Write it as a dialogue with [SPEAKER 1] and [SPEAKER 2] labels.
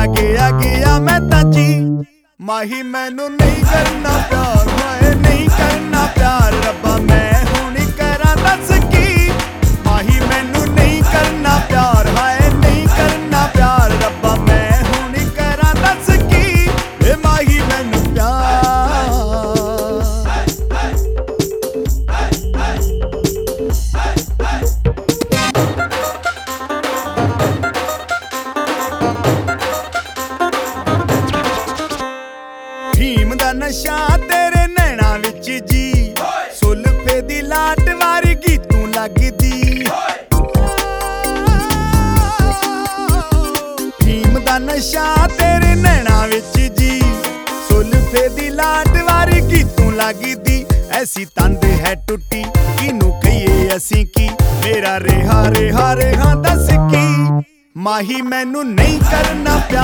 [SPEAKER 1] ਗਿਆ मैं ताची माही मैनू नहीं करना प्यार हाय नहीं करना प्यार रब्बा मैं हुण करा दस की माही मैनू नहीं करना प्यार हाय नहीं करना प्यार रब्बा मैं हुण करा दस की ए माही मैनू भीम दा नशा तेरे नैना विच जी सुल्फे दी लाट वारगी तू लगदी भीम दा नशा तेरे नैना विच जी सुल्फे दी लाट वारगी तू लगदी ऐसी तंद है टुटी किनू कहिए असी की मेरा रेहा रेहा रेहा दस की माही मैनू नहीं करना प्यार